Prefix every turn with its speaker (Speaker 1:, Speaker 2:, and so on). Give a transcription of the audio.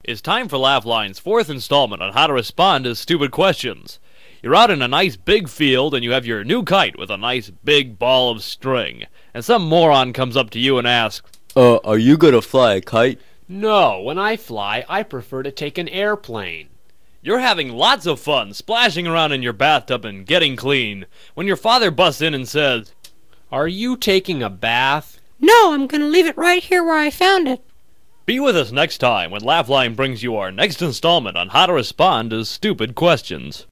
Speaker 1: It's time for Laughline's fourth installment on how to respond to stupid questions. You're out in a nice big field and you have your new kite with a nice big ball of string. And some moron comes up to you and asks,
Speaker 2: Are you gonna fly a kite?
Speaker 3: No, when I fly, I prefer to take an airplane.
Speaker 1: You're having lots of fun splashing around in your bathtub and getting clean when your father busts in and says,
Speaker 3: Are you taking a bath?
Speaker 4: No, I'm gonna leave it right here where I found it.
Speaker 1: Be with us next time when Laughline brings you our next installment on how to respond to stupid questions.